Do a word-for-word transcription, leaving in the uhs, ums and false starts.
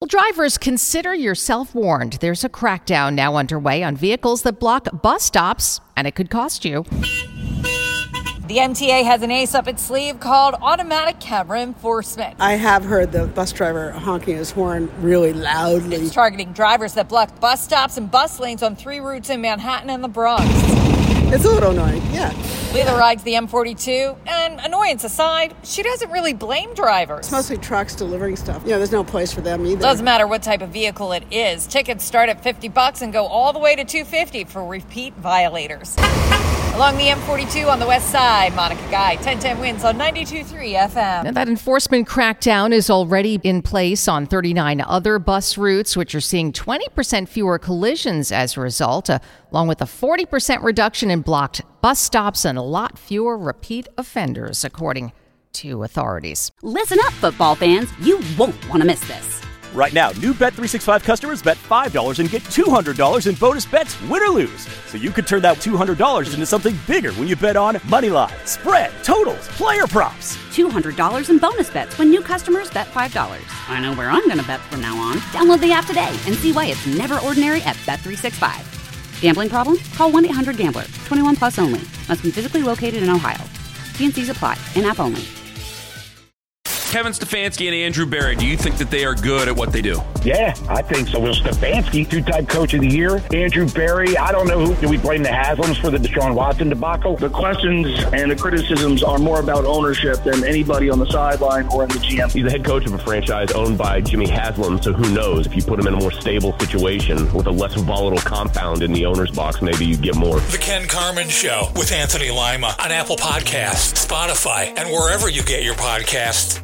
drivers, consider yourself warned. There's a crackdown now underway on vehicles that block bus stops, and it could cost you. The M T A has an ace up its sleeve called automatic camera enforcement. I have heard the bus driver honking his horn really loudly. It's targeting drivers that block bus stops and bus lanes on three routes in Manhattan and the Bronx. It's a little annoying, yeah. Leila rides the M forty-two, and annoyance aside, she doesn't really blame drivers. It's mostly trucks delivering stuff. You know, there's no place for them either. Doesn't matter what type of vehicle it is. Tickets start at fifty bucks and go all the way to two hundred fifty for repeat violators. Along the M forty-two on the west side, Monica Guy, ten ten wins on ninety-two point three F M. And that enforcement crackdown is already in place on thirty-nine other bus routes, which are seeing twenty percent fewer collisions as a result, uh, along with a forty percent reduction in blocked bus stops and a lot fewer repeat offenders, according to authorities. Listen up, football fans. You won't want to miss this. Right now, new Bet three sixty-five customers bet five dollars and get two hundred dollars in bonus bets, win or lose. So you could turn that two hundred dollars into something bigger when you bet on moneyline, spread, totals, player props. two hundred dollars in bonus bets when new customers bet five dollars. I know where I'm going to bet from now on. Download the app today and see why it's never ordinary at Bet three sixty-five. Gambling problem? Call one eight hundred gambler. twenty-one plus only. Must be physically located in Ohio. T and C's apply. In-app only. Kevin Stefanski and Andrew Berry, do you think that they are good at what they do? Yeah, I think so. Will Stefanski, two-time coach of the year. Andrew Berry, I don't know who. Do we blame the Haslams for the Deshaun Watson debacle? The questions and the criticisms are more about ownership than anybody on the sideline or in the G M. He's the head coach of a franchise owned by Jimmy Haslam, so who knows? If you put him in a more stable situation with a less volatile compound in the owner's box, maybe you get more. The Ken Carman Show with Anthony Lima on Apple Podcasts, Spotify, and wherever you get your podcasts.